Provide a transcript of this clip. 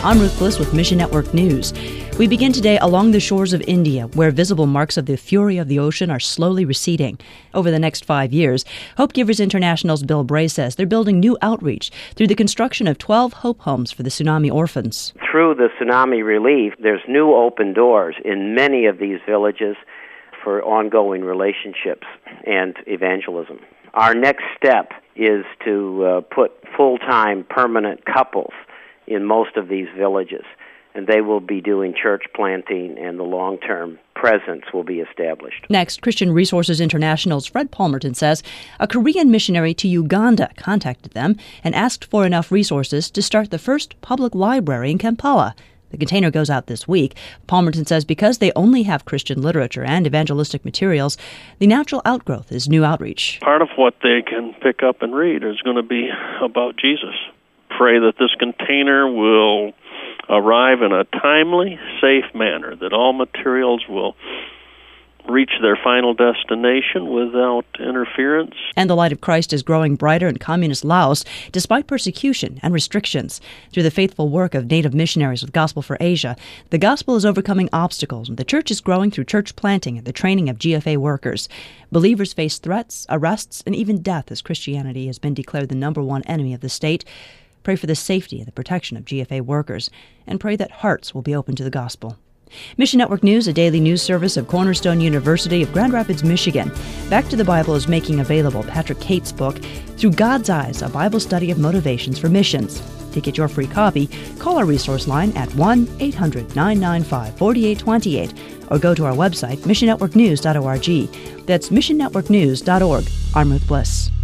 I'm Ruth Bliss with Mission Network News. We begin today along the shores of India, where visible marks of the fury of the ocean are slowly receding. Over the next 5 years, Hope Givers International's Bill Bray says they're building new outreach through the construction of 12 Hope Homes for the tsunami orphans. Through the tsunami relief, there's new open doors in many of these villages for ongoing relationships and evangelism. Our next step is to put full-time permanent couples in most of these villages, and they will be doing church planting, and the long-term presence will be established. Next, Christian Resources International's Fred Palmerton says a Korean missionary to Uganda contacted them and asked for enough resources to start the first public library in Kampala. The container goes out this week. Palmerton says because they only have Christian literature and evangelistic materials, the natural outgrowth is new outreach. Part of what they can pick up and read is going to be about Jesus. Pray that this container will arrive in a timely, safe manner, that all materials will reach their final destination without interference. And the light of Christ is growing brighter in communist Laos despite persecution and restrictions. Through the faithful work of native missionaries with Gospel for Asia, the gospel is overcoming obstacles, and the church is growing through church planting and the training of GFA workers. Believers face threats, arrests, and even death as Christianity has been declared the #1 enemy of the state. Pray for the safety and the protection of GFA workers, and pray that hearts will be open to the gospel. Mission Network News, a daily news service of Cornerstone University of Grand Rapids, Michigan. Back to the Bible is making available Patrick Cate's book, Through God's Eyes, a Bible study of motivations for missions. To get your free copy, call our resource line at 1-800-995-4828 or go to our website, missionnetworknews.org. That's missionnetworknews.org. I'm Ruth Bliss.